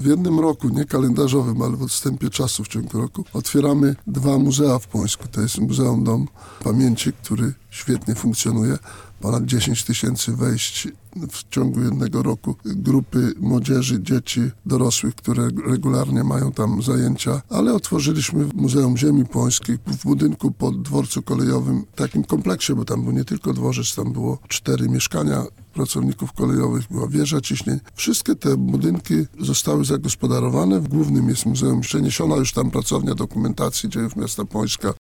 w jednym roku, nie kalendarzowym, ale w odstępie czasu w ciągu roku, otwieramy 2 muzea w Płońsku. To jest Muzeum Dom Pamięci, który świetnie funkcjonuje. Ponad 10 000 wejść w ciągu jednego roku. Grupy młodzieży, dzieci, dorosłych, które regularnie mają tam zajęcia. Ale otworzyliśmy Muzeum Ziemi Płońskiej w budynku po dworcu kolejowym, takim kompleksie, bo tam był nie tylko dworzec, tam było 4 mieszkania pracowników kolejowych, była wieża ciśnień. Wszystkie te budynki zostały zagospodarowane. W głównym jest muzeum, przeniesiona już tam pracownia dokumentacji dziejów miasta Płońska